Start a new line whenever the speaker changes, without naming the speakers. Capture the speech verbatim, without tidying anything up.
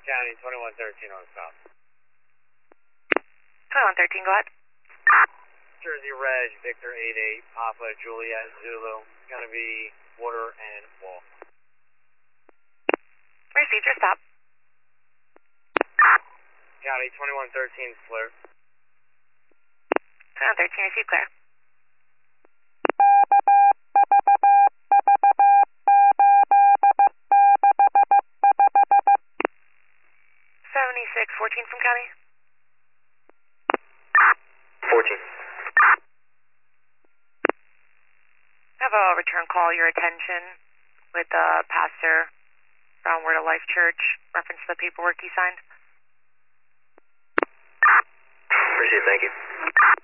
County, twenty-one thirteen on south.
twenty-one thirteen, go ahead.
Jersey Reg, Victor eight eight, Papa, Juliet, Zulu. It's going to be water and wall.
Received your stop.
County, twenty-one thirteen, Flirt.
twenty-one thirteen, received clear. seventy-six fourteen from County.
fourteen.
I have a return call, your attention, with the pastor from Word of Life Church, reference to the paperwork he signed.
Appreciate it, thank you.